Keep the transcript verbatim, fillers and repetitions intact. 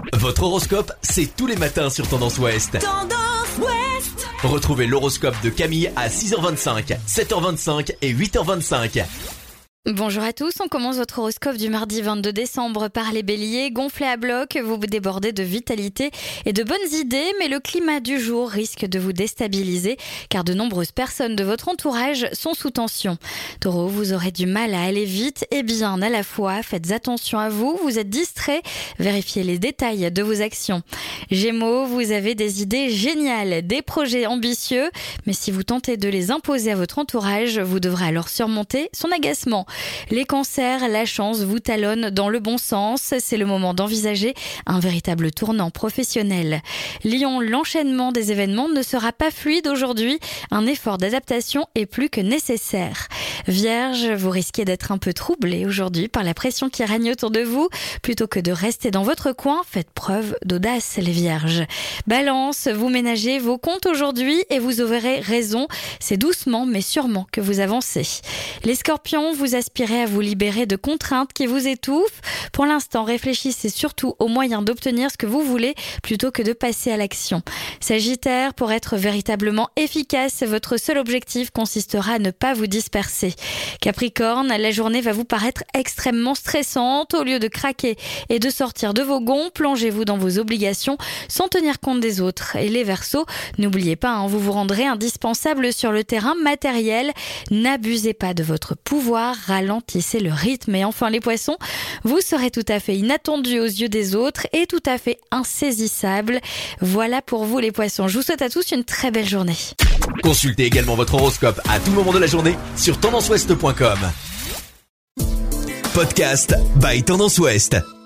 Votre horoscope, c'est tous les matins sur Tendance Ouest. Tendance Ouest. Retrouvez l'horoscope de Camille à six heures vingt-cinq, sept heures vingt-cinq et huit heures vingt-cinq. Bonjour à tous, on commence votre horoscope du mardi vingt-deux décembre par les béliers. Gonflés à bloc, vous vous débordez de vitalité et de bonnes idées, mais le climat du jour risque de vous déstabiliser car de nombreuses personnes de votre entourage sont sous tension. Taureau, vous aurez du mal à aller vite et bien à la fois. Faites attention à vous, vous êtes distrait, vérifiez les détails de vos actions. Gémeaux, vous avez des idées géniales, des projets ambitieux, mais si vous tentez de les imposer à votre entourage, vous devrez alors surmonter son agacement. Les cancers, la chance vous talonne dans le bon sens. C'est le moment d'envisager un véritable tournant professionnel. Lion, l'enchaînement des événements ne sera pas fluide aujourd'hui. Un effort d'adaptation est plus que nécessaire. Vierge, vous risquez d'être un peu troublé aujourd'hui par la pression qui règne autour de vous. Plutôt que de rester dans votre coin, faites preuve d'audace, les Vierges. Balance, vous ménagez vos comptes aujourd'hui et vous aurez raison. C'est doucement mais sûrement que vous avancez. Les Scorpions, vous aspirez à vous libérer de contraintes qui vous étouffent. Pour l'instant, réfléchissez surtout aux moyens d'obtenir ce que vous voulez plutôt que de passer à l'action. Sagittaire, pour être véritablement efficace, votre seul objectif consistera à ne pas vous disperser. Capricorne, la journée va vous paraître extrêmement stressante. Au lieu de craquer et de sortir de vos gonds, plongez-vous dans vos obligations sans tenir compte des autres. Et les Verseaux, n'oubliez pas, hein, vous vous rendrez indispensable sur le terrain matériel. N'abusez pas de votre pouvoir, ralentissez le rythme. Et enfin les Poissons, vous serez tout à fait inattendu aux yeux des autres et tout à fait insaisissable. Voilà pour vous les Poissons. Je vous souhaite à tous une très belle journée. Consultez également votre horoscope à tout moment de la journée sur tendance ouest point com. Podcast by Tendance Ouest.